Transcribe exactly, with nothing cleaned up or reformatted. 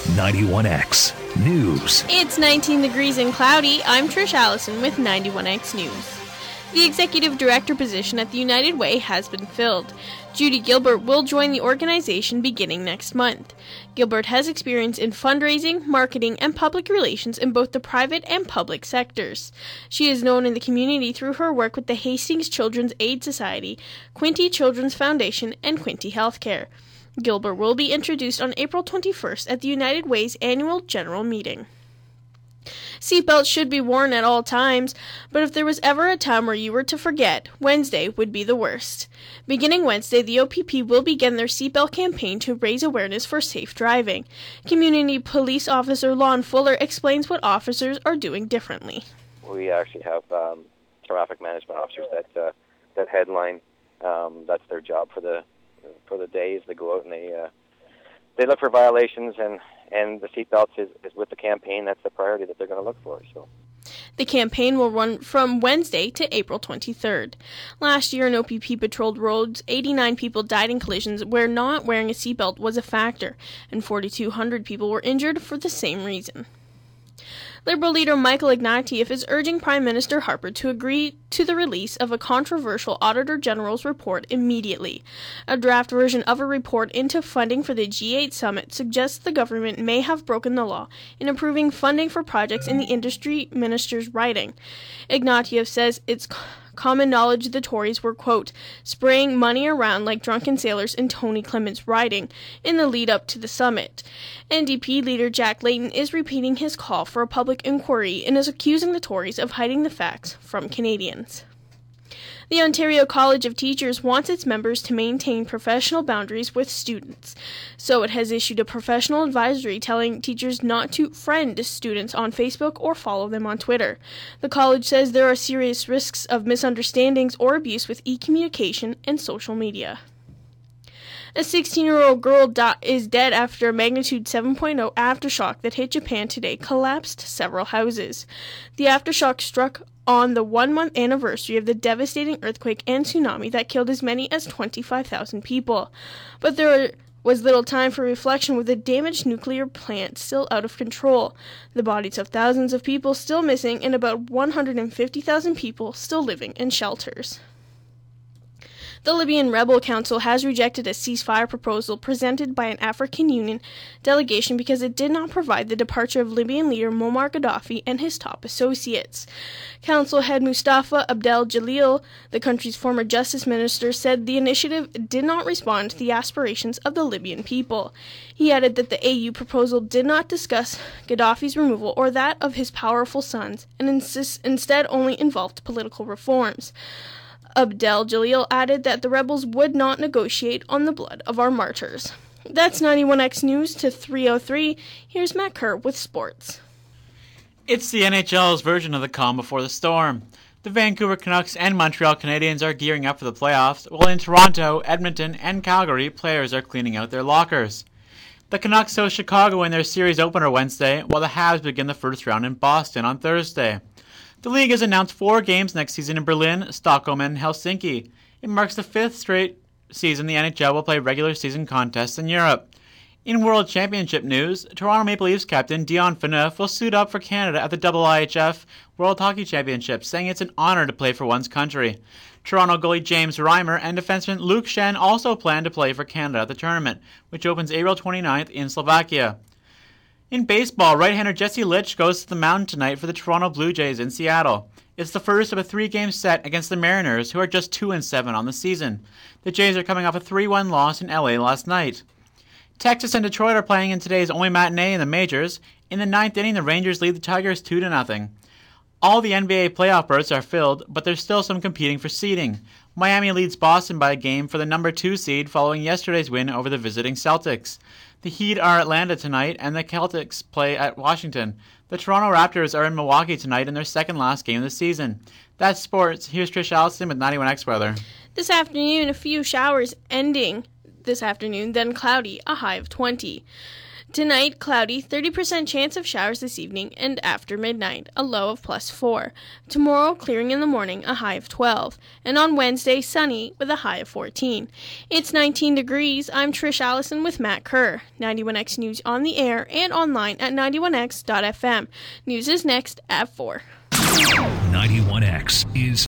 ninety-one X News. It's nineteen degrees and cloudy. I'm Trish Allison with ninety-one X News. The executive director position at the United Way has been filled. Judy Gilbert will join the organization beginning next month. Gilbert has experience in fundraising, marketing, and public relations in both the private and public sectors. She is known in the community through her work with the Hastings Children's Aid Society, Quinte Children's Foundation, and Quinte Healthcare. Gilbert will be introduced on April twenty-first at the United Way's annual general meeting. Seatbelts should be worn at all times, but if there was ever a time where you were to forget, Wednesday would be the worst. Beginning Wednesday, the O P P will begin their seatbelt campaign to raise awareness for safe driving. Community Police Officer Lon Fuller explains what officers are doing differently. We actually have um, traffic management officers that uh, that headline. Um, that's their job for the for the days. They go out and they uh, they look for violations, and and the seatbelts is, is with the campaign. That's the priority that they're going to look for. So. The campaign will run from Wednesday to April twenty-third. Last year, an O P P patrolled roads. eighty-nine people died in collisions where not wearing a seatbelt was a factor, and forty-two hundred people were injured for the same reason. Liberal leader Michael Ignatieff is urging Prime Minister Harper to agree to the release of a controversial Auditor General's report immediately. A draft version of a report into funding for the G eight summit suggests the government may have broken the law in approving funding for projects in the industry minister's writing. Ignatieff says it's common knowledge the Tories were, quote, spraying money around like drunken sailors in Tony Clement's riding in the lead-up to the summit. N D P leader Jack Layton is repeating his call for a public inquiry and is accusing the Tories of hiding the facts from Canadians. The Ontario College of Teachers wants its members to maintain professional boundaries with students, so it has issued a professional advisory telling teachers not to friend students on Facebook or follow them on Twitter. The college says there are serious risks of misunderstandings or abuse with e-communication and social media. A sixteen-year-old girl di- is dead after a magnitude seven point oh aftershock that hit Japan today collapsed several houses. The aftershock struck on the one-month anniversary of the devastating earthquake and tsunami that killed as many as twenty-five thousand people. But there was little time for reflection with the damaged nuclear plant still out of control, the bodies of thousands of people still missing, and about one hundred fifty thousand people still living in shelters. The Libyan Rebel Council has rejected a ceasefire proposal presented by an African Union delegation because it did not provide the departure of Libyan leader Muammar Gaddafi and his top associates. Council head Mustafa Abdel Jalil, the country's former justice minister, said the initiative did not respond to the aspirations of the Libyan people. He added that the A U proposal did not discuss Gaddafi's removal or that of his powerful sons, and insist- instead only involved political reforms. Abdel Jalil added that the rebels would not negotiate on the blood of our martyrs. That's ninety-one X News to three oh three. Here's Matt Kerr with sports. It's the N H L's version of the calm before the storm. The Vancouver Canucks and Montreal Canadiens are gearing up for the playoffs, while in Toronto, Edmonton, and Calgary, players are cleaning out their lockers. The Canucks host Chicago in their series opener Wednesday, while the Habs begin the first round in Boston on Thursday. The league has announced four games next season in Berlin, Stockholm, and Helsinki. It marks the fifth straight season the N H L will play regular season contests in Europe. In World Championship news, Toronto Maple Leafs captain Dion Phaneuf will suit up for Canada at the W I H F World Hockey Championship, saying it's an honor to play for one's country. Toronto goalie James Reimer and defenseman Luke Schenn also plan to play for Canada at the tournament, which opens April twenty-ninth in Slovakia. In baseball, right-hander Jesse Litch goes to the mound tonight for the Toronto Blue Jays in Seattle. It's the first of a three-game set against the Mariners, who are just two and seven on the season. The Jays are coming off a three one loss in L A last night. Texas and Detroit are playing in today's only matinee in the majors. In the ninth inning, the Rangers lead the Tigers two to nothing. All the N B A playoff berths are filled, but there's still some competing for seeding. Miami leads Boston by a game for the number two seed following yesterday's win over the visiting Celtics. The Heat are at Atlanta tonight, and the Celtics play at Washington. The Toronto Raptors are in Milwaukee tonight in their second last game of the season. That's sports. Here's Trish Allison with ninety-one X Weather. This afternoon, a few showers ending this afternoon, then cloudy, a high of twenty. Tonight, cloudy, thirty percent chance of showers this evening, and after midnight, a low of plus four. Tomorrow, clearing in the morning, a high of twelve. And on Wednesday, sunny, with a high of fourteen. It's nineteen degrees. I'm Trish Allison with Matt Kerr. ninety-one X News on the air and online at ninety-one x dot f m. News is next at four. ninety-one X is